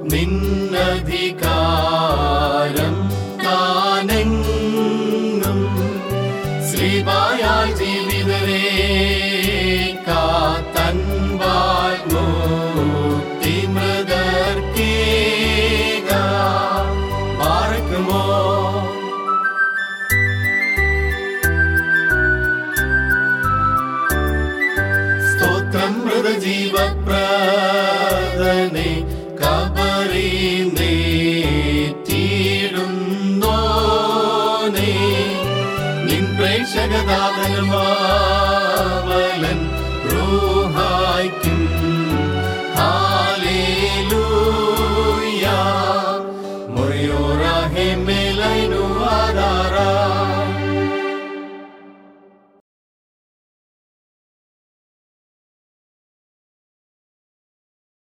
നിന്നധികാരം താനെങ്ങും ശ്രീപായാൽ ജീവിതരേ കാത്തൻപാൽ മുക്തി മൃതർക്കേക പാർക്കുമോ. സ്തോത്രം മൃതജീവപ്രദനെ കബറിനേറ്റിടുന്നോനേ നിൻ പ്രേക്ഷകദാതനുമാവലൻ റൂഹായ്ക്കും ഹല്ലേലൂയ. മൊറിയോറാഹേ